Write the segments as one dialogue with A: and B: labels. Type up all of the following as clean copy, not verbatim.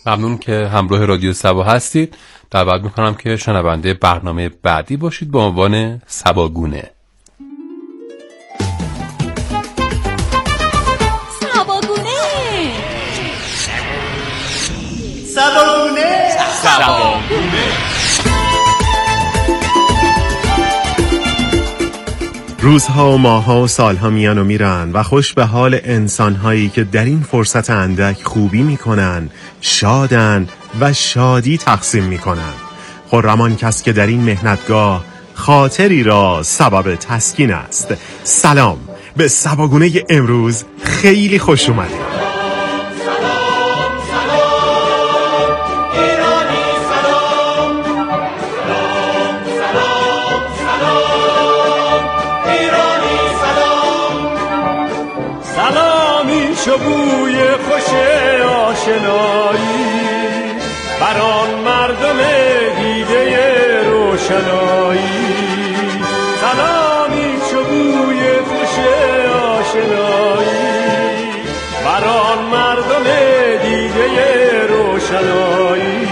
A: ممنون که همراه رادیو سبا هستید. دعوت میکنم که شنونده برنامه بعدی باشید با عنوان سباگونه.
B: روزها و ماهها و سالها میان و میرن و خوش به حال انسانهایی که در این فرصت اندک خوبی میکنن، شادن و شادی تقسیم میکنن. خرمان کس که در این مهنتگاه خاطری را سبب تسکین است. سلام به سباگونه امروز، خیلی خوش اومدید.
C: بوی خوش آشنایی بر آن مردم دیده روشنایی، سلامی چو بوی خوش آشنایی بر آن مردم دیده روشنایی.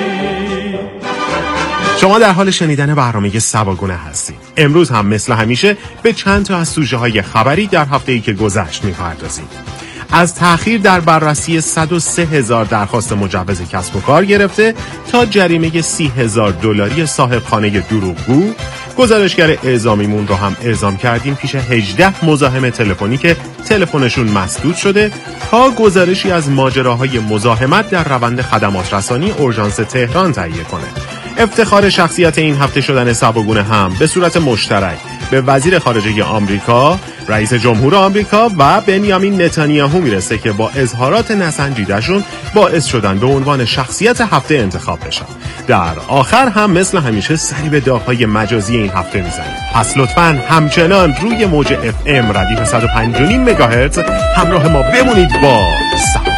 B: شما در حال شنیدن برنامه سباگونه هستید. امروز هم مثل همیشه به چند تا از سوژه های خبری در هفته‌ای که گذشت می‌پردازیم. از تأخیر در بررسی 103,000 درخواست مجوز کسب و کار گرفته تا جریمه $30,000 صاحب خانه دروغگو، گزارشگر اعزامیمون رو هم اعزام کردیم پیش 18 مزاحم تلفنی که تلفنشون مسدود شده تا گزارشی از ماجراهای مزاحمت در روند خدمات رسانی اورژانس تهران تهیه کنه. افتخار شخصیت این هفته شدن سباگونه هم به صورت مشترک به وزیر خارجه آمریکا، رئیس جمهور آمریکا و بنیامین نتانیاهو میرسه که با اظهارات نسنجیده‌شون باعث شدن به عنوان شخصیت هفته انتخاب بشن. در آخر هم مثل همیشه سری به داغ‌های مجازی این هفته میزنیم. پس لطفاً همچنان روی موج FM ردیف 105.5 مگاهرتز همراه ما بمونید با سبا.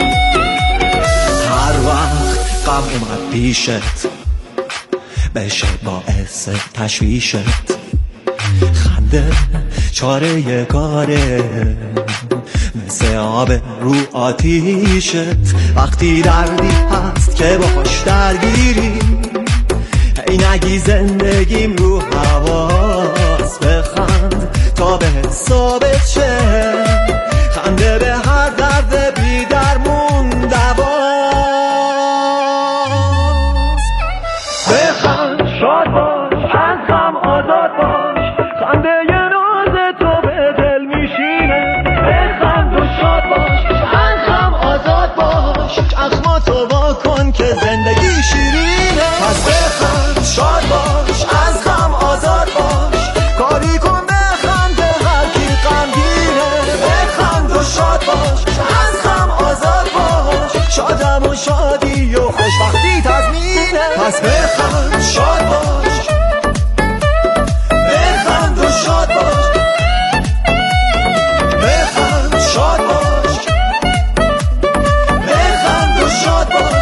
D: هر وقت غم اومد پیشت بشه باعث تشویشت، خنده چاره کاره مثل آب رو آتیشت. وقتی دردی هست که باش درگیری، ای نگی زندگیم رو حواس، بخند تا به حسابت شه، خنده به هر درد بی درمون دواست. بخند شاد باش، از غم آزاد باش، خنده یه ناز تو به دل میشینه. بخند و شاد باش، از غم آزاد باش، چشماتو وا کن که زندگی شیرینه. پس بخند شاد باش، از غم آزاد باش، کاری کن بخند هر کی غمگینه. بخند و شاد باش، از غم آزاد باش، شادم و شادی و خوشبختی تضمینه. پس بخند شاد باش، بخند و شاد باش، بخند شاد باش، بخند و شاد باش.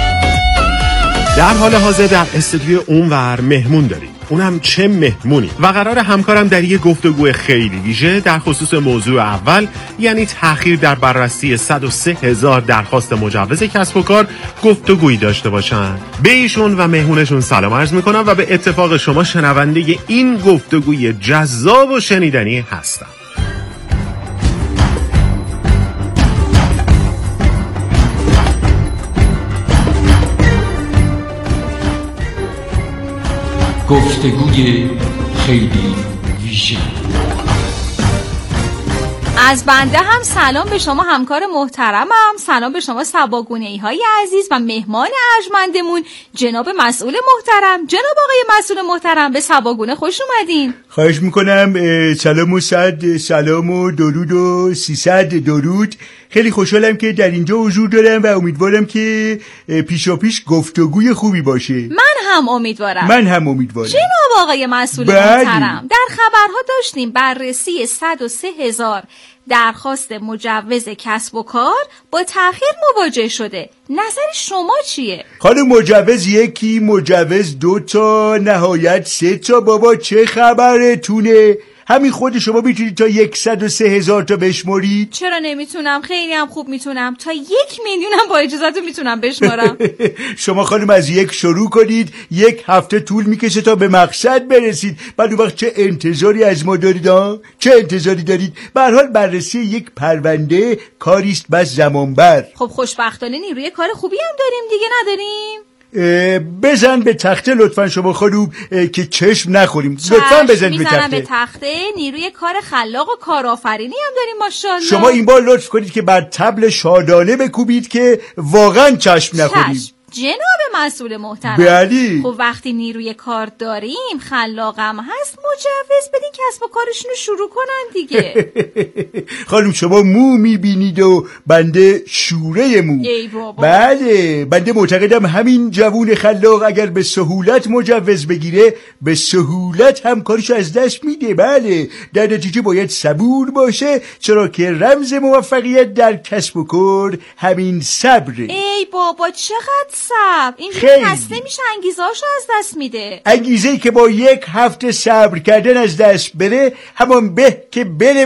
B: در حال حاضر در استودیو اونور مهمون داریم. اونم چه مهمونی و قرار همکارم در یک گفتگو خیلی ویژه در خصوص موضوع اول، یعنی تأخیر در بررسی 103,000 درخواست مجوز کسب و کار، گفتگویی داشته باشن. به ایشون و مهمونشون سلام عرض میکنم و به اتفاق شما شنونده این گفتگوی جذاب و شنیدنی هستم.
E: گفتگوی خیلی ویژه.
F: از بنده هم سلام به شما همکار محترمم، سلام به شما سباگونه‌ای های عزیز و مهمان ارجمندمون جناب مسئول محترم. جناب آقای مسئول محترم به سباگونه خوش اومدین.
G: خواهش میکنم. سلام و صد سلام و درود و 300 درود. خیلی خوشحالم که در اینجا حضور دارم و امیدوارم که پیشا پیش گفتگوی خوبی باشه.
F: من هم امیدوارم. جناب آقای مسئول محترم، در خبرها داشتیم بررسی 103,000 درخواست مجوز کسب و کار با تأخیر مواجه شده. نظر شما چیه؟
G: خانم مجوز یکی، مجوز 2 تا، نهایت 3 تا. بابا چه خبرتونه؟ همین خود شما میتونید تا 103,000 تا بشمارید؟
F: چرا نمیتونم؟ خیلی هم خوب میتونم. تا 1,000,000 هم با اجازهتون میتونم بشمارم.
G: شما خانم از 1 شروع کنید، 1 هفته طول میکشه تا به مقصد برسید. بعد اون وقت چه انتظاری از ما دارید ها؟ چه انتظاری دارید؟ به هر حال بررسی یک پرونده کاریست بس زمان بر.
F: خب خوشبختانه نیروی کار خوبی هم داریم دیگه، نداریم؟
G: بزن به تخته لطفا شما خانوم که چشم نخوریم. لطفا بزن به تخته.
F: به تخته. نیروی کار خلاق و کارآفرینی هم داریم ماشاءالله.
G: شما این بار لطف کنید که بر طبل شادانه بکوبید که واقعا چشم نخوریم.
F: جناب مسئول محترم.
G: بله.
F: خب وقتی نیروی کار داریم، خلاقم هست، مجوز بدین کسب و کارشون رو شروع کنن دیگه.
G: خانم شما مو میبینید و بنده شوره مو.
F: ای بابا.
G: بله، بنده معتقدم همین جوون خلاق اگر به سهولت مجوز بگیره، به سهولت هم کارشو از دست میده. بله، در نتیجه باید صبور باشه، چرا که رمز موفقیت در کسب و کار همین صبره.
F: ای بابا چقدر صبر، اینجوری خسته میشه، انگیزه‌اشو از دست میده.
G: انگیزه‌ای که با 1 هفته صبر کردن از دست بره، همان به که بره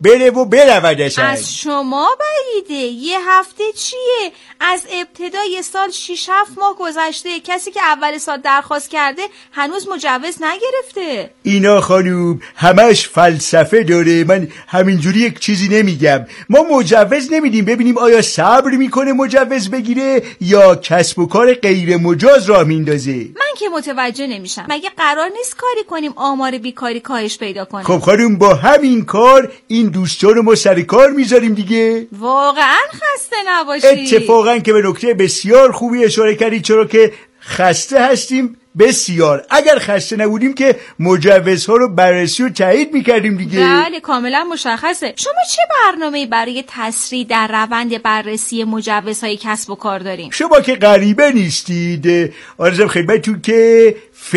G: و برودش.
F: از شما بعیده. 1 هفته چیه؟ از ابتدای سال 6-7 ماه گذشته، کسی که اول سال درخواست کرده هنوز مجوز نگرفته.
G: اینا خانوم همش فلسفه داره، من همینجوری یک چیزی نمیگم. ما مجوز نمیدیم ببینیم آیا صبر میکنه مجوز بگیره یا کسب و کار غیر مجاز راه میندازه.
F: من که متوجه نمیشم، مگه قرار نیست کاری کنیم آمار بیکاری کاهش پیدا کنه؟
G: خب خانوم با همین کار این دوستان رو ما سر کار میذاریم دیگه.
F: واقعا خسته نباشی.
G: اتفاقا که به نکته بسیار خوبی اشاره کردید، چرا که خسته هستیم بسیار. اگر خسته نبودیم که مجوزها رو بررسی و تایید میکردیم دیگه.
F: بله کاملا مشخصه. شما چه برنامه‌ای برای تسریع در روند بررسی مجوزهای کسب و کار داریم؟
G: شما که غریبه نیستید. عرضم خدمتتون که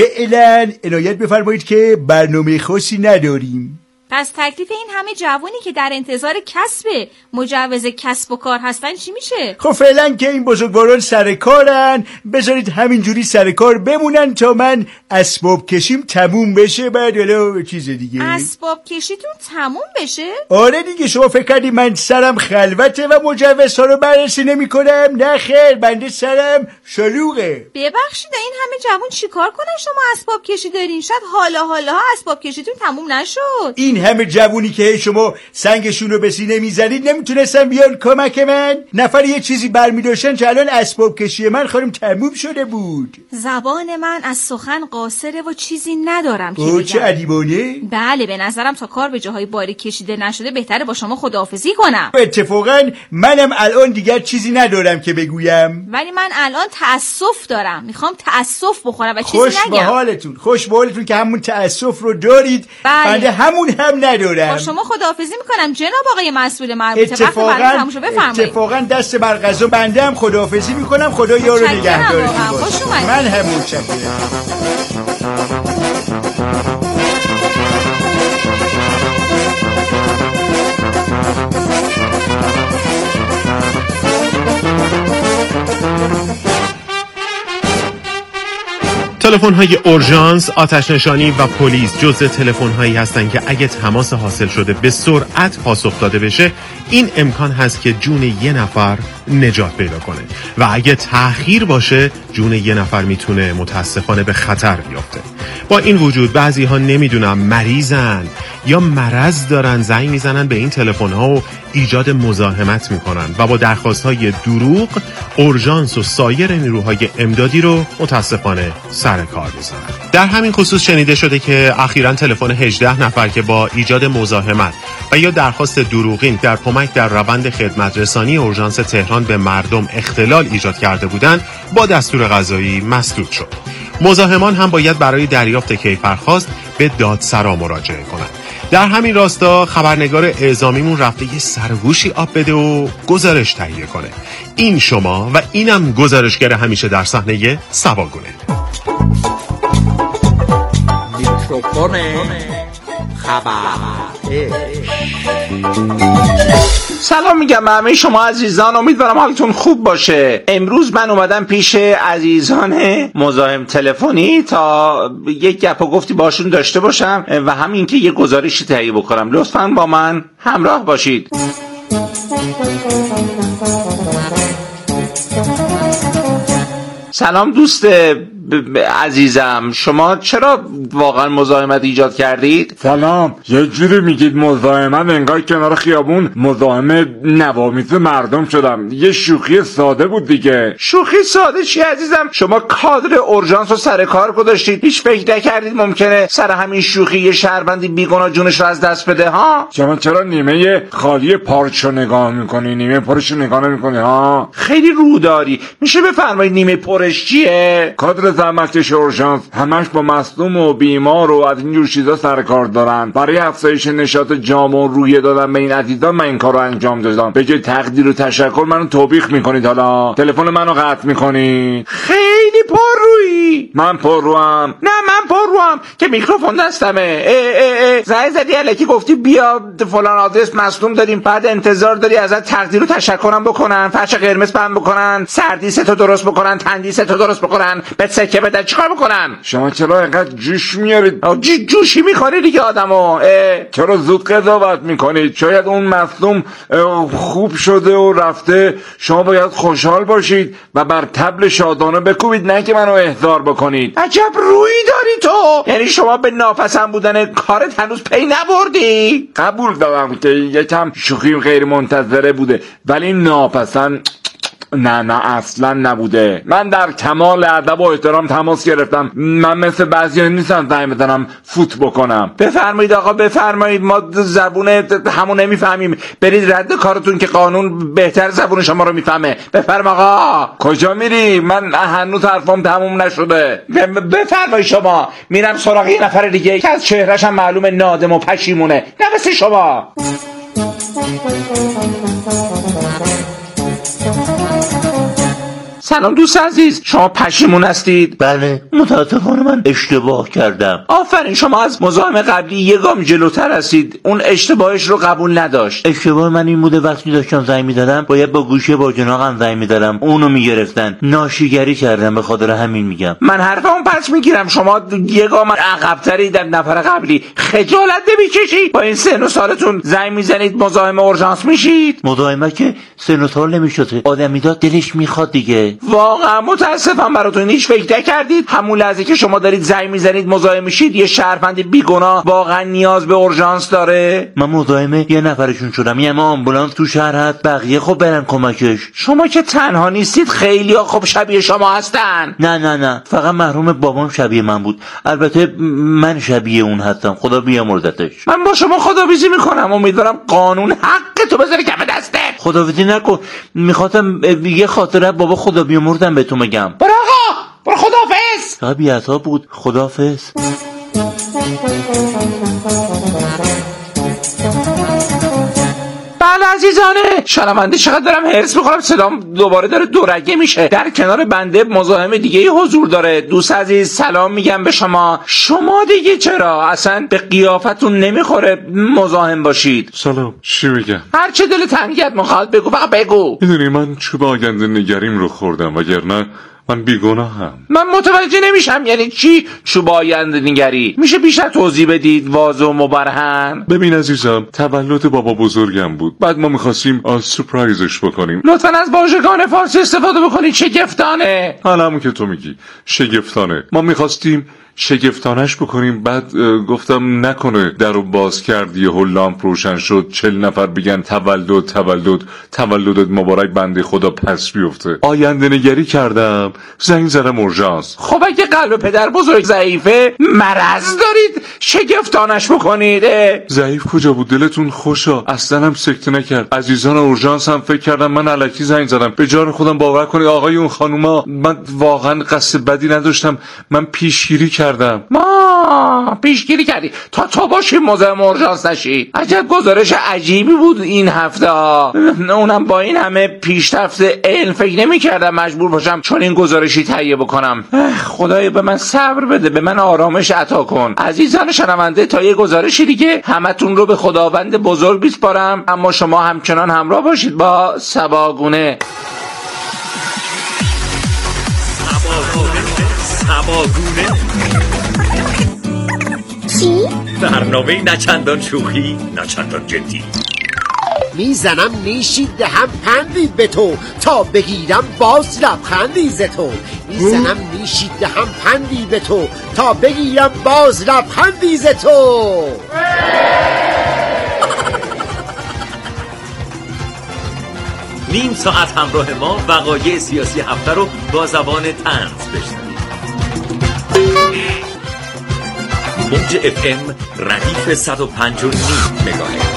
G: فعلا عنایت بفرمایید که برنامه خاصی نداریم.
F: پس تکلیف این همه جوانی که در انتظار کسب مجوز کسب و کار هستن چی میشه؟
G: خب فعلا که این بزرگواران سر کارن، بذارید همینجوری سر کار بمونن تا من اسباب کشیم تموم بشه، بعد حالا چیز دیگه.
F: اسباب کشیتون تموم بشه؟
G: آره دیگه. شما فکر کردی من سرم خلوته و مجوزها رو بررسی نمی کنم؟ نه خیر، بنده سرم شلوغه.
F: ببخشید این همه جوان چیکار کنن شما اسباب کشی دارین؟ شاید حالا اسباب کشیتون تموم نشد.
G: این همه جوونی که شما سنگشون رو به سینه میزنید نمیتونستن بیان کمک من؟ نفر یه چیزی برمیداشتن که الان اسباب کشی من خانم تموم شده بود.
F: زبان من از سخن قاصره و چیزی ندارم که بگم.
G: چه ادیبانه؟
F: بله به نظرم تا کار به جاهای باریک کشیده نشده بهتره با شما خداحافظی کنم.
G: اتفاقا منم الان دیگر چیزی ندارم که بگویم.
F: ولی من الان تأسف دارم، میخوام تأسف بخورم و چیزی نگم.
G: خوش به حالتون که همون تأسف رو دارید. بنده همون هم ندارم.
F: با شما خداحافظی میکنم جناب آقای مسئول مربوطه.
G: اتفاقا دست بر قضا بنده هم خداحافظی میکنم. خدا یارو نگهدارتون باشه. من هم متشکرم.
B: تلفن‌های اورژانس، آتش نشانی و پلیس جزء تلفن‌هایی هستند که اگه تماس حاصل شده به سرعت پاسخ داده بشه، این امکان هست که جون یه نفر نجات پیدا کنه و اگه تأخیر باشه جون یه نفر میتونه متاسفانه به خطر بیفته. با این وجود بعضی‌ها نمیدونم مریضن یا مرض دارن، زنگ میزنن به این تلفن‌ها و ایجاد مزاحمت میکنن و با درخواست‌های دروغ اورژانس و سایر نیروهای امدادی رو متاسفانه سر کار میذارن. در همین خصوص شنیده شده که اخیراً تلفن 18 نفر که با ایجاد مزاحمت و یا درخواست دروغین در کمک در روند خدمت رسانی اورژانس تهران به مردم اختلال ایجاد کرده بودند با دستور قضایی مسدود شد. مزاحمان هم باید برای دریافت کیفرخواست به دادسرا مراجعه کنند. در همین راستا خبرنگار اعزامیمون رفته یه سرگوشی آب بده و گزارش تهیه کنه. این شما و اینم گزارشگر همیشه در صحنه سواگونه.
H: میکروفون خبر سلام میگم به همه شما عزیزان، امیدوارم حالتون خوب باشه. امروز من اومدم پیش عزیزان مزاحم تلفنی تا یک گپ و گفتی باشون داشته باشم و همین که یه گزارشی تهیه بکنم. لطفاً با من همراه باشید. سلام دوست عزیزم، شما چرا واقعا مزاحمت ایجاد کردید؟
I: سلام. یه جوری میگید مزاحمت انگار کنار خیابون مزاحم نوامیز مردم شدم. یه شوخی ساده بود دیگه.
H: شوخی ساده چی عزیزم؟ شما کادر اورژانس رو سر کار گذاشتید، هیچ فکر نکردید ممکنه سر همین شوخی یه شهروندی بیگناه جونش رو از دست بده ها؟
I: شما چرا نیمه خالی پارچو نگاه میکنی، نیمه پرش نگاه نمیکنی ها؟
H: خیلی رو داری. میشه بفرمایید نیمه پرش چیه؟
I: کادر زحمتکش اورژانس همش با مصدوم و بیمار و از اینجور چیزا سر کار دارن. برای افزایش نشاط جامعه و روحیه دادن به این عزیزان من این کارو انجام دادم. به جای تقدیر و تشکر منو توبیخ میکنید، حالا تلفن منو قطع میکنید.
H: خیلی پررویی.
I: من پرروام؟
H: نه من پرروام که میکروفون دستمه. زنگ زدی الکی گفتی بیا فلان آدرس مصدوم داریم، بعد انتظار داری ازت تقدیر و تشکرم بکنن، فرش قرمز پهن بکنن، سردیستو درست بکنن، تندیستو درست بکنن، بهت سکه بدن، چیکار بکنن؟
I: شما چرا اینقدر جوش میارید؟
H: جوشی میخوری دیگه آدمو.
I: چرا زود قضاوت میکنید؟ شاید اون مظلوم خوب شده و رفته، شما باید خوشحال باشید و بر طبل شادانه بکوبید، نه که منو احضار بکنید.
H: عجب رویی داری تو. یعنی شما به ناپسند بودن کارت هنوز پی نبردی؟
I: قبول دارم که یکم شوخی غیر منتظره بوده، ولی ناپسند نه اصلا نبوده. من در کمال ادب و احترام تماس گرفتم. من مثل بعضی نیستم زنگ بزنم فوت بکنم.
H: بفرمایید آقا بفرمایید، ما زبون همون نمیفهمیم. برید رد کارتون که قانون بهتر زبون شما رو میفهمه. بفرما آقا.
I: کجا میری؟ من هنوز حرفم تموم نشده.
H: بفرمایید شما. میرم سراغ یه نفر دیگه که از چهرهش هم معلومه نادم و پشیمونه، نه مثل شما. سلام دوست عزیز، شما پشیمون هستید؟
J: بله، متاسفانه من اشتباه کردم.
H: آفرین، شما از مزاحم قبلی یه گام جلوتر هستید. اون اشتباهش رو قبول نداشت.
J: اشتباه من این بوده وقتی داشتم زنگ میدادم باید با گوشه باجناقم زنگ میدادم، اونو میگرفتن. ناشیگری کردم، به خاطر همین میگم.
H: من حرفمو پس میگیرم. شما یه گام عقب‌تری در نفر قبلی. خجالت نمیکشی؟ با این سن و سالتون زنگ میزنید مزاحم اورژانس میشید؟
J: مزاحمت که سن و سال نمیشده، آدمیزاد دلش میخواد دیگه.
H: واقعا متاسفم براتون. هیچ فکر نکردید همون لحظه که شما دارید زنگ میزنید مزاحم میشید یه شهروند بیگناه واقعا نیاز به اورژانس داره؟
J: من مزاحم یه نفرشون شدم. یه آمبولانس تو شهر هست، بقیه خب برن کمکش.
H: شما که تنها نیستید، خیلی‌ها خب شبیه شما هستن.
J: نه فقط مرحوم بابام شبیه من بود. البته من شبیه اون هستم، خدا بیامرزتش.
H: من با شما خداویسی میکنم. امیدوارم قانون حق تو بذاره کف دستت.
J: خداویسی نکن. میخواستم یه خاطره بابا خدا بیامرزم بهتون بگم.
H: برو آقا، برو. خداحافظ.
J: فقط بی‌عصاب بود. خداحافظ.
H: بله عزیزانه، شنونده چقدر دارم هرس میخورم، صدام دوباره داره دورگه میشه. در کنار بنده مزاحم دیگه حضور داره. دوست عزیز سلام میگم به شما. شما دیگه چرا اصلا به قیافتون نمیخوره مزاحم باشید؟
K: سلام، چی میگم؟
H: هر چه دل تنگت میخواد بگو، فقط بگو.
K: میدونی من چوب آینده نگریم رو خوردم، وگرنه من بیگناهم.
H: من متوجه نمیشم یعنی چی چوب آینده نگری؟ میشه بیشتر توضیح بدید واضح و مبرهن؟
K: ببین عزیزم، تولد بابا بزرگم بود، بعد ما میخواستیم سورپرایزش بکنیم.
H: لطفاً از واژگان فارسی استفاده بکنید. شگفتانه.
K: حالا همون که تو میگی شگفتانه. ما میخواستیم شگفتانش بکنیم. بعد گفتم نکنه درو باز کردی و لامپ روشن شد 40 نفر بگن تولدت مبارک، بنده خدا پس بیفته. آینده نگری کردم، زنگ زدم اورژانس.
H: خب اگه قلب پدر بزرگ ضعیفه، مرض دارید، شگفتانش بکنید.
K: ضعیف کجا بود؟ دلتون خوشا، اصلا هم سکته نکرد. عزیزان اورژانس هم فکر کردم من الکی زنگ زدم. به جان خودم باور کنید آقای اون خانوما، من واقعا قصد بدی نداشتم. من پیشگیری کردم کردم.
H: ما پیشگیری کردی تا تو باشی مزاحم اورژانس نشی. عجب گزارش عجیبی بود این هفته ها. اونم با این همه پیشرفت علم فکر نمی‌کردم مجبور باشم چون این گزارشی تهیه بکنم. خدایا به من صبر بده، به من آرامش عطا کن. عزیزان شنونده، تا یه گزارشی دیگه همتون رو به خداوند بزرگ میسپارم، اما شما همچنان همراه باشید با سباگونه.
L: سباگونه
M: چی؟
L: برنامه نچندان شوخی نچندان جدی.
N: میزنم نیشی دهم پندی به تو تا بگیرم باز لبخندی ز تو. میزنم نیشی دهم پندی به تو تا بگیرم باز لبخندی ز تو.
L: نیم ساعت همراه ما وقایع سیاسی هفته رو با زبان طنز بشنوید. موج FM ردیف 105.9 مگاهرتز.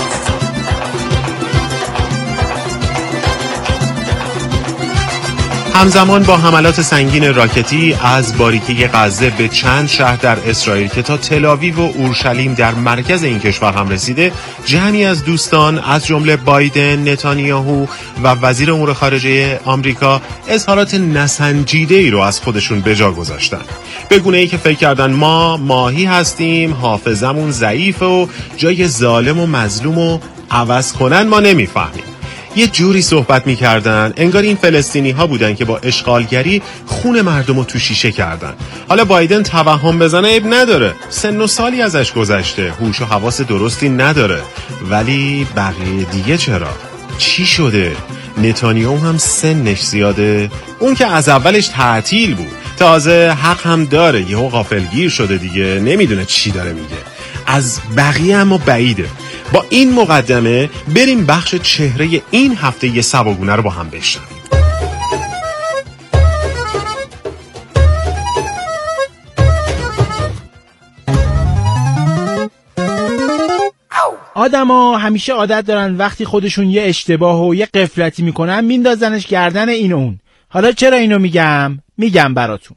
B: همزمان با حملات سنگین راکتی از باریکه غزه به چند شهر در اسرائیل که تا تل‌آویو و اورشلیم در مرکز این کشور هم رسیده، جمعی از دوستان از جمله بایدن، نتانیاهو و وزیر امور خارجه آمریکا اظهارات نسنجیده‌ای رو از خودشون به جا گذاشتن. به گونه‌ای که فکر کردن ما ماهی هستیم، حافظمون ضعیفه و جای ظالم و مظلوم و عوض کنن ما نمیفهمیم. یه جوری صحبت می‌کردن انگار این فلسطینی ها بودن که با اشغالگری خون مردم رو تو شیشه کردن. حالا بایدن توهم بزنه عیب نداره، سن و سالی ازش گذشته، هوش و حواس درستی نداره، ولی بقیه دیگه چرا؟ چی شده؟ نتانیاهو هم سنش زیاده، اون که از اولش تعطیل بود، تازه حق هم داره، یهو غافلگیر شده دیگه، نمیدونه چی داره میگه. از بقیه اما بعیده. با این مقدمه بریم بخش چهره این هفته یه سباگونه رو با هم بشنویم.
G: آدما همیشه عادت دارن وقتی خودشون یه اشتباه و یه غفلتی میکنن میندازنش گردن این و اون. حالا چرا اینو میگم براتون.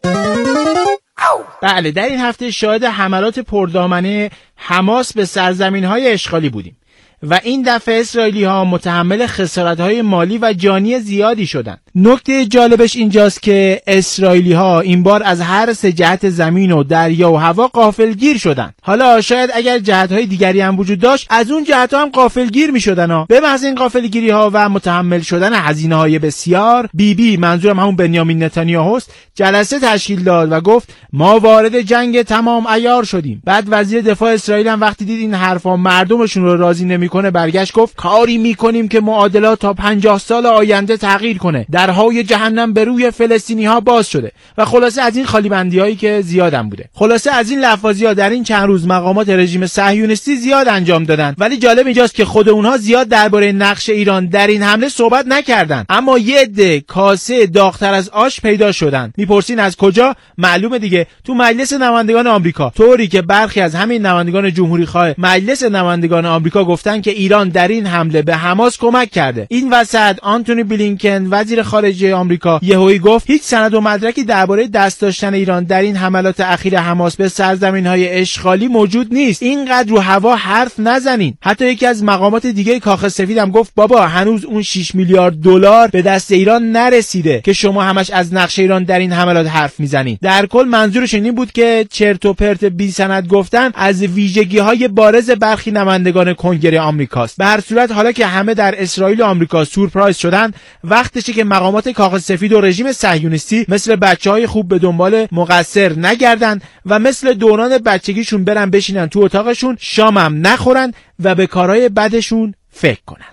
G: بله، در این هفته شاهد حملات پردامنه حماس به سرزمین‌های اشغالی بودیم و این دفعه اسرائیلی‌ها متحمل خسارت‌های مالی و جانی زیادی شدند. نکته جالبش اینجاست که اسرائیلی‌ها این بار از هر سه جهت زمین و دریا و هوا غافلگیر شدند. حالا شاید اگر جهت‌های دیگری هم وجود داشت از اون جهت‌ها هم غافلگیر می‌شدن. به محض این غافلگیری‌ها و متحمل شدن هزینه‌های بسیار، منظورم همون بنیامین نتانیاهوست، جلسه تشکیل داد و گفت ما وارد جنگ تمام عیار شدیم. بعد وزیر دفاع اسرائیل هم وقتی دید این حرفا مردمشون رو راضی نمی‌کنه برگشت گفت کاری می‌کنیم که معادلات تا 50 سال آینده تغییر کنه. درهای جهنم به روی فلسطینی‌ها باز شده و خلاصه از این خالیبندی‌هایی که زیادم بوده. خلاصه از این لفاظی‌ها در این چند روز مقامات رژیم صهیونیستی زیاد انجام دادن، ولی جالب اینجاست که خود اونها زیاد درباره نقش ایران در این حمله صحبت نکردن. اما یه عده کاسه داغ‌تر از آش پیدا شدن. میپرسین از کجا؟ معلومه دیگه، تو مجلس نمایندگان آمریکا. طوری که برخی از همین نمایندگان جمهوری‌خواه مجلس نمایندگان آمریکا گفتن که ایران در این حمله به حماس کمک کرده. این وسط آنتونی بلینکن وزیر خارجه آمریکا یهویی گفت هیچ سند و مدرکی درباره دست داشتن ایران در این حملات اخیر حماس به سرزمین‌های اشغالی موجود نیست. اینقدر رو هوا حرف نزنین. حتی یکی از مقامات دیگه کاخ سفید هم گفت بابا هنوز اون 6 میلیارد دلار به دست ایران نرسیده که شما همش از نقش ایران در این حملات حرف میزنید. در کل منظورش این بود که چرت و پرت بی سند گفتن از ویژگی‌های بارز برخی نمایندگان کنگره آمریکاست. به هر صورت حالا که همه در اسرائیل و آمریکا سورپرایز شدن، وقتشه که مقامات کاخ سفید و رژیم صهیونیستی مثل بچه‌های خوب به دنبال مقصر نگردن و مثل دوران بچگیشون برن بشینن تو اتاقشون، شامم نخورن و به کارهای بدشون فکر کنن.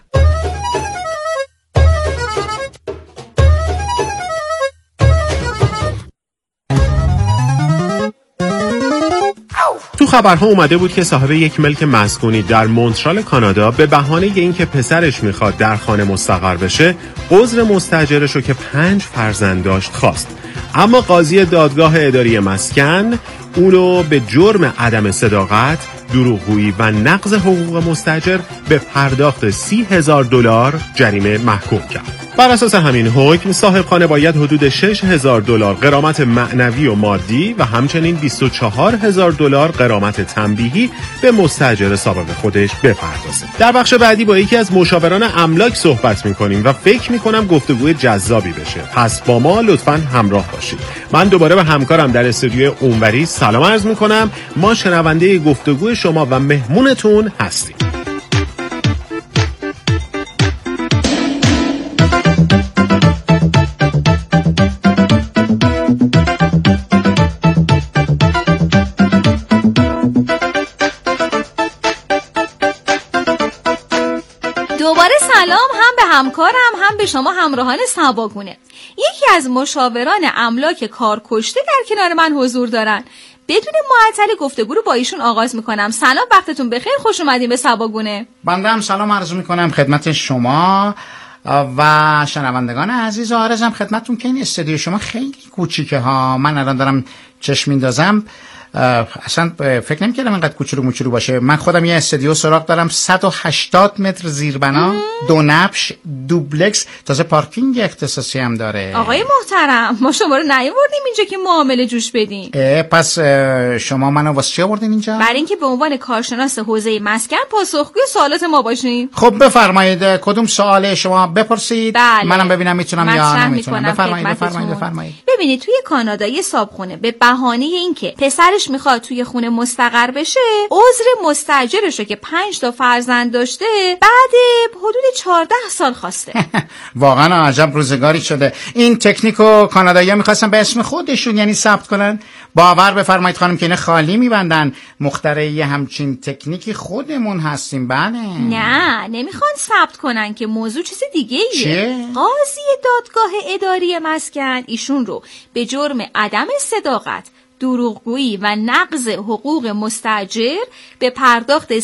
B: تو خبرها اومده بود که صاحب یک ملک مسکونی در مونترال کانادا به بهانه اینکه پسرش میخواد در خانه مستقر بشه عذر مستاجرش رو که 5 فرزند داشت خواست، اما قاضی دادگاه اداری مسکن اونو به جرم عدم صداقت دروغگویی و نقض حقوق مستاجر به پرداخت $30,000 جریمه محکوم کرد. بر اساس همین حکم صاحبخانه باید حدود $6,000 غرامت معنوی و مادی و همچنین $24,000 غرامت تنبیهی به مستاجر سابق خودش بپردازه. در بخش بعدی با یکی از مشاوران املاک صحبت می‌کنیم و فکر می‌کنم گفتگوی جذابی بشه. پس با ما لطفاً همراه باشید. من دوباره به همکارم در استودیوی اونوری سلام عرض می‌کنم. ما شنونده گفتگوی شما و مهمونتون هستیم.
F: دوباره سلام هم به همکارم هم به شما همراهان سباگونه. یکی از مشاوران املاک کارکشته در کنار من حضور دارن. بدون معطل گفتگو رو با ایشون آغاز میکنم. سلام، وقتتون بخیر، خوش اومدین به سباگونه.
M: بنده هم سلام عرض میکنم خدمت شما و شنوندگان عزیز. عرضم خدمتتون که این استودیو شما خیلی کوچیکه ها. من الان دارم چشم میندازم، اصلا فکر نمی‌کردم اینقدر کوچولو موچولو باشه. من خودم یه استودیو سراغ دارم 180 متر زیربنا، 2 نبش، دوبلکس، تازه پارکینگ اختصاصی هم داره.
F: آقای محترم، ما شما رو نیاوردیم اینجا که معامله جوش بدیم.
M: پس شما منو واسه چی آوردین اینجا؟
F: برای اینکه به عنوان کارشناس حوزه مسکن پاسخگوی سوالات ما باشین.
M: خب بفرمایید، کدوم سوال شما بپرسید؟
F: بله.
M: منم ببینم میتونم یا نمیتونم. بفرمایید.
F: ببینید توی کانادا یه صابخونه به بهانه اینکه پسرش میخواد توی خونه مستقر بشه، عذر مستاجرش رو که 5 تا فرزند داشته بعد حدود 14 سال خواسته.
M: واقعا عجب روزگاری شده. این تکنیکو کانادایی‌ها می‌خواستن به اسم خودشون یعنی ثبت کنن. باور بفرمایید خانم که اینا خالی میبندن. مخترعی همچین تکنیکی خودمون هستیم. بله.
F: نه نمیخوان ثبت کنن که موضوع چیز دیگه ایه.
M: چیه؟
F: قاضی دادگاه اداری مسکن ایشون رو به جرم عدم صداقت، دروغگویی و نقض حقوق مستاجر به پرداخت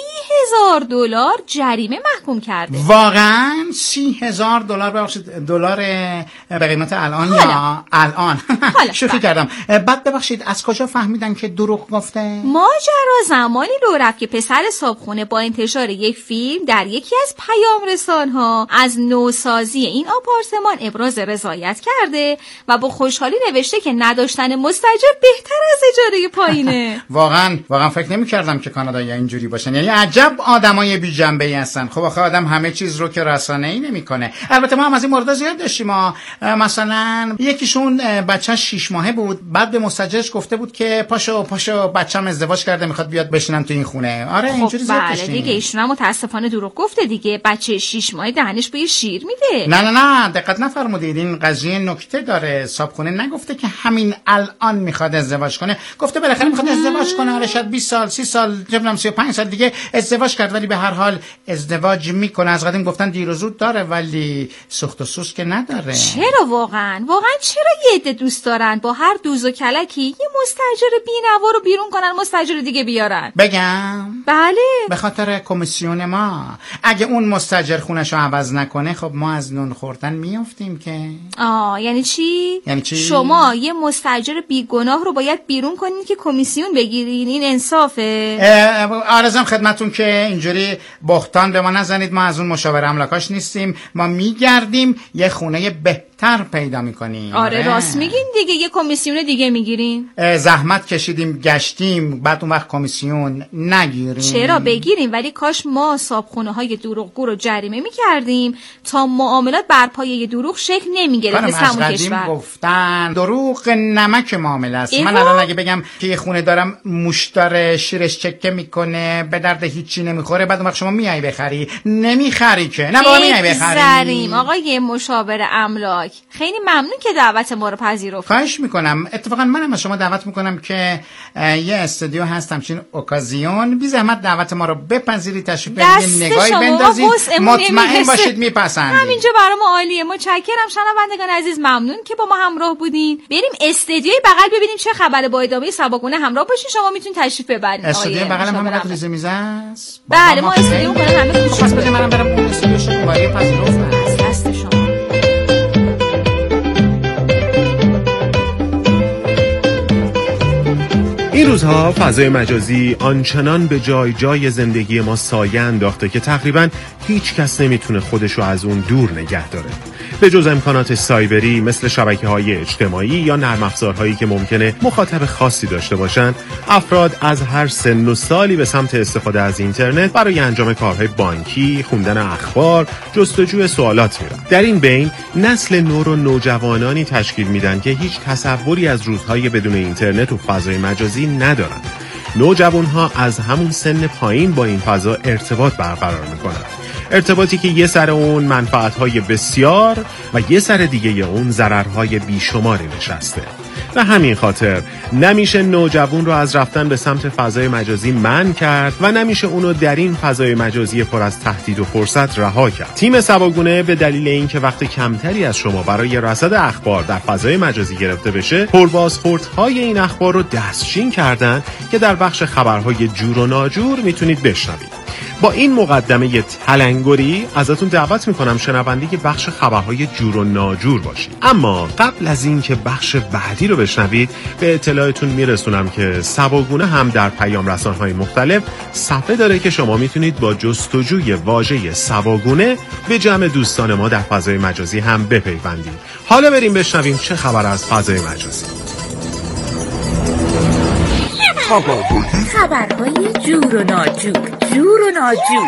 F: $30,000 جریمه محکوم کرده.
M: واقعا $30,000 ببخشید دلار به قیمت الان یا الان؟ شوخی کردم. بعد ببخشید از کجا فهمیدن که دروغ گفته؟
F: ماجرا زمانی رو رفت که پسر صابخونه با انتشار یک فیلم در یکی از پیام رسان‌ها از نوسازی این آپارتمان ابراز رضایت کرده و با خوشحالی نوشته که نداشتن مستاجر بهتر از اجاره پایینه.
M: واقعا فکر نمی‌کردم که کانادایی‌ها اینجوری باشن. یعنی عجب آدمای بی جنبه‌ای هستن. خب آخه آدم همه چیز رو که رسانه‌ای نمی‌کنه. البته ما هم از این مورد زیاد داشتیم. مثلا یکیشون بچه‌ش 6 ماهه بود، بعد به مستاجرش گفته بود که پاشو بچه‌م ازدواج کرده میخواد بیاد بشینم تو این خونه. آره اینجوری زیاد داشتیم.
F: بله دیگه ایشون هم متأسفانه دروغ گفته دیگه. بچه 6 ماهه دهنش بوی شیر میده.
M: نه دقت نفرمودید. این قضیه نکته داره. صابخونه نگفته که همین الان میخواد ازدواج کنه، گفته بالاخره میخواد ازدواج کنه. آره شاید 20 سال 30 سال جبرم 35 سال دیگه ازدواج کرد، ولی به هر حال ازدواج میکنه. از قدیم گفتن دیر و زود داره ولی سوخت و سوز که نداره.
F: چرا واقعا چرا یه عده دوست دارن با هر دوز و کلکی یه مستاجر بی‌نوا رو بیرون کنن، مستاجر دیگه بیارن؟
M: بگم؟
F: بله.
M: به خاطر کمیسیون ما. اگه اون مستاجر خونه‌شو عوض نکنه خب ما از نون خوردن میافتیم که.
F: یعنی چی؟
M: یعنی چی؟
F: شما یه مستاجر بیگناه رو باید بیرون کنین که کمیسیون بگیرین. این انصافه؟
M: عرضم خدمتون که اینجوری بهتان به ما نزنید. ما از اون مشاور املاکاش نیستیم. ما میگردیم یه خونه بهتر پیدا میکنیم.
F: آره راست میگین دیگه. یه کمیسیون دیگه میگیرین.
M: زحمت کشیدیم گشتیم، بعد اون وقت کمیسیون نگیریم.
F: چرا بگیریم؟ ولی کاش ما صابخونه های دروغگو رو جریمه میکردیم تا معاملات بر پایه دروغ شکل نمیگرفت. مثل همون کشور
M: گفتن دروغ نمک معامله است. من الان اگه بگم که یه خونه دارم موش داره، شیرش چکه میکنه، به درد هیچی نمیخوره، بعد اون وقت شما میای بخری، نمیخری که. نه بابا میای بخری.
F: آقای مشاور املاک خیلی ممنون که دعوت ما رو پذیرفت.
M: خواهش میکنم. اتفاقا منم از شما دعوت میکنم که یه استودیو هست همچین اوکازیون، بی زحمت دعوت ما رو بپذیرید، تشریف بیارید، نگاهی بندازید، مطمئن باشید میپسندید.
F: همینجا برای ما عالیه. متشکرم شنوندگان عزیز، ممنون که با ما همراه بودین. بریم استودیوی بغل ببینیم چه خبره. با ادامه سباگونه همراه باشین. شما میتونید تشریف ببرید.
M: استودیو بغل هم همونقدر ریزه میزه است.
F: بله ما استودیو کنیم همه
M: تو پس بده منم برم اون استودیو شما پذیرفتم.
F: دست شما.
B: این روزها فضای مجازی آنچنان به جای جای زندگی ما سایه انداخته که تقریباً هیچ کس نمیتونه خودشو از اون دور نگه داره. به جز امکانات سایبری مثل شبکه‌های اجتماعی یا نرم افزارهایی که ممکنه مخاطب خاصی داشته باشن، افراد از هر سن و سالی به سمت استفاده از اینترنت برای انجام کارهای بانکی، خوندن اخبار، جستجوی سوالات میرن. در این بین نسل نو رو نوجوانانی تشکیل میدن که هیچ تصوری از روزهای بدون اینترنت و فضای مجازی ندارن. نوجوانها از همون سن پایین با این فضا ارتباط برقرار میکنن. ارتباطی که یه سر اون منفعت‌های بسیار و یه سر دیگه اون ضررهای بیشماری نشسته. و همین خاطر نمیشه نوجوان رو از رفتن به سمت فضای مجازی منع کرد و نمیشه اونو در این فضای مجازی پر از تهدید و فرصت رها کرد. تیم سباگونه به دلیل اینکه وقت کمتری از شما برای رصد اخبار در فضای مجازی گرفته بشه، پربازخوردهای این اخبار رو دستچین کردن که در بخش خبرهای جور و ناجور میتونید بشنوید. با این مقدمه تلنگری ازتون دعوت میکنم شنونده بخش خبرهای جور و ناجور باشید. اما قبل از این که بخش بعدی رو بشنوید، به اطلاعتون میرسونم که سباگونه هم در پیام رسانهای مختلف صفحه داره که شما میتونید با جستجوی واژه سباگونه به جمع دوستان ما در فضای مجازی هم بپیوندید. حالا بریم بشنویم چه خبر از فضای مجازی.
O: خبرهای جور و ناجور، جور و ناجور.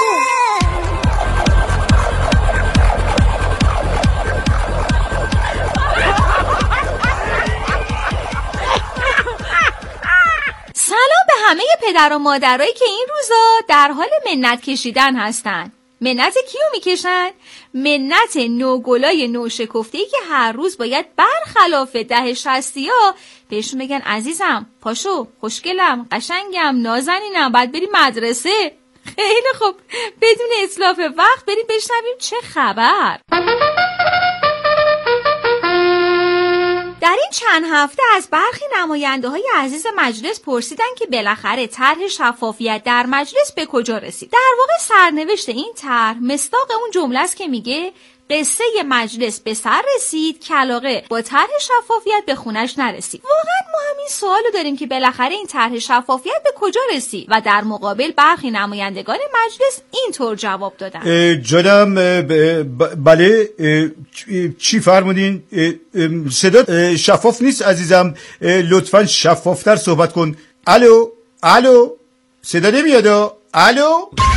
F: سلام به همه پدر و مادرایی که این روزا در حال منت کشیدن هستن. منت کیو میکشن؟ منت نوگلای نوشکفته‌ای که هر روز باید برخلاف 10-60 بهشون بگن عزیزم پاشو، خوشگلم، قشنگم، نازنینم، باید بری مدرسه. خیلی خوب، بدون اتلاف وقت بریم بشنویم چه خبر. در این چند هفته از برخی نماینده‌های عزیز مجلس پرسیدن که بالاخره طرح شفافیت در مجلس به کجا رسید. در واقع سرنوشت این طرح مصداق اون جمله است که میگه قصه مجلس به سر رسید، کلاغه با طرح شفافیت به خونش نرسید. واقعا ما همین سوالو داریم که بالاخره این طرح شفافیت به کجا رسید و در مقابل برخی نمایندگان مجلس اینطور جواب دادن.
G: جانم بله، چی فرمودین؟ صدا شفاف نیست عزیزم، لطفاً شفافتر صحبت کن. الو صدا نمیاد. الو.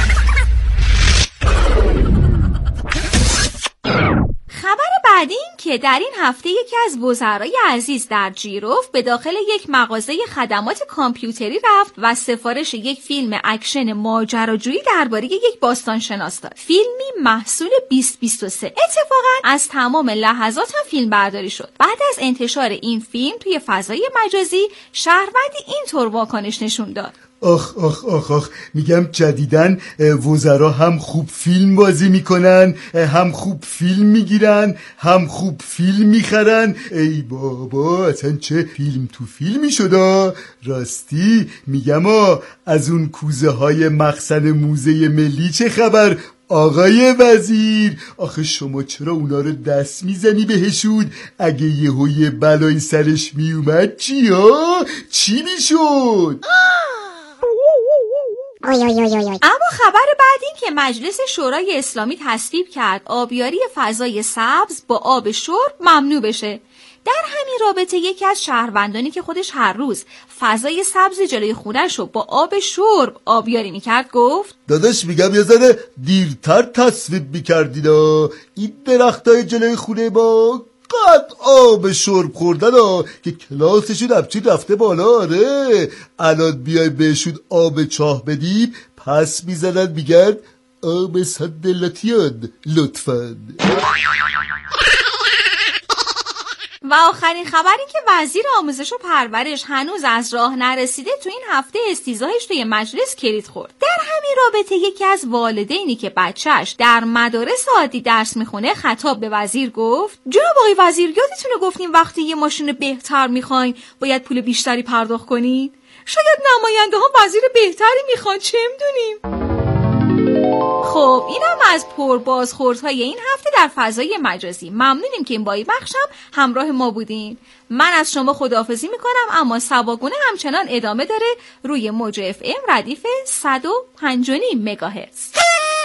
F: خبر بعدی این که در این هفته یکی از وزرای عزیز در جیروف به داخل یک مغازه خدمات کامپیوتری رفت و سفارش یک فیلم اکشن ماجراجویی درباره یک باستانشناس داد. فیلمی محصول 2023. اتفاقا از تمام لحظات هم فیلم برداری شد. بعد از انتشار این فیلم توی فضای مجازی، شهروندی اینطور واکنش نشون داد.
G: آخ میگم جدیدن وزرا هم خوب فیلم بازی میکنن، هم خوب فیلم میگیرن، هم خوب فیلم میخرن. ای بابا اصلا چه فیلم تو فیلمی شده. راستی میگم از اون کوزه های مخزن موزه ملی چه خبر آقای وزیر؟ آخه شما چرا اونا رو دست میزنی بهشون؟ اگه یهوی بلای سرش میومد چی میشد؟
F: اما خبر بعد این که مجلس شورای اسلامی تصویب کرد آبیاری فضای سبز با آب شرب ممنوع بشه. در همین رابطه یکی از شهروندانی که خودش هر روز فضای سبز جلوی خونش رو با آب شرب آبیاری میکرد گفت
G: داداش میگم یه ذره دیرتر تصویب میکردید. این درختای جلوی خونه با قد آب شرب خوردن که کلاسشون ابچی رفته بالا. آره الان بیای بهشون آب چاه بدیم پس میزنن میگن آب صدلتیان لطفاً.
F: و آخرین خبر این که وزیر آموزش و پرورش هنوز از راه نرسیده تو این هفته استیضاحش توی مجلس کلید خورد. در همین رابطه یکی از والدینی که بچهش در مدارس عادی درس میخونه خطاب به وزیر گفت جناب آقای وزیر یادتونه گفتیم وقتی یه ماشین بهتر میخواین باید پول بیشتری پرداخت کنین؟ شاید نماینده ها وزیر بهتری میخوان، چه میدونیم؟ خب اینم از پربازخوردهای این هفته در فضای مجازی. ممنونیم که این بایی بخشم همراه ما بودین. من از شما خداحافظی میکنم، اما سباگونه همچنان ادامه داره روی موج FM ردیف 105.5 مگاهرتز.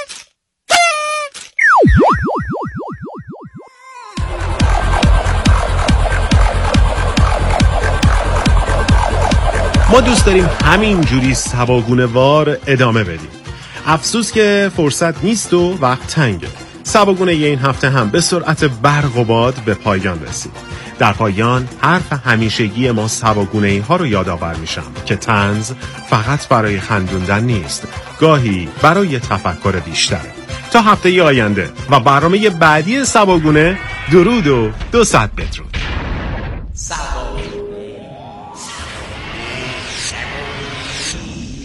B: ما دوست داریم همین جوری سباگونه وار ادامه بدیم. افسوس که فرصت نیست و وقت تنگه. سباگونه این هفته هم به سرعت برق و باد به پایان رسید. در پایان حرف همیشگی ما سباگونه‌ای ها رو یادآور میشم که طنز فقط برای خندوندن نیست، گاهی برای تفکر بیشتره. تا هفته آینده و برنامه بعدی سباگونه، درود و 200 بدرود.